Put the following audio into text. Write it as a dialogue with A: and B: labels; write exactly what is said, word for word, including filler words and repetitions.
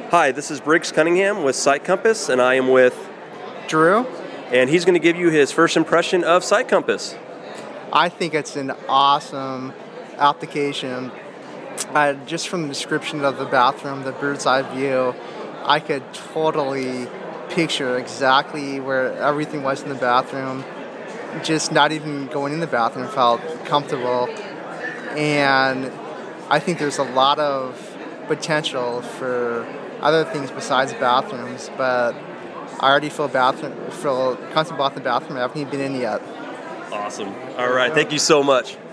A: Hi, this is Briggs Cunningham with Sight Compass, and I am with
B: Drew.
A: And he's going to give you his first impression of Sight Compass.
B: I think it's an awesome application. Uh, just from the description of the bathroom, the bird's eye view, I could totally picture exactly where everything was in the bathroom. Just not even going in the bathroom felt comfortable. And I think there's a lot of potential for other things besides bathrooms, but I already feel bathroom, feel comfortable in the bathroom. I haven't even been in yet.
A: Awesome. All right. Thank you so much.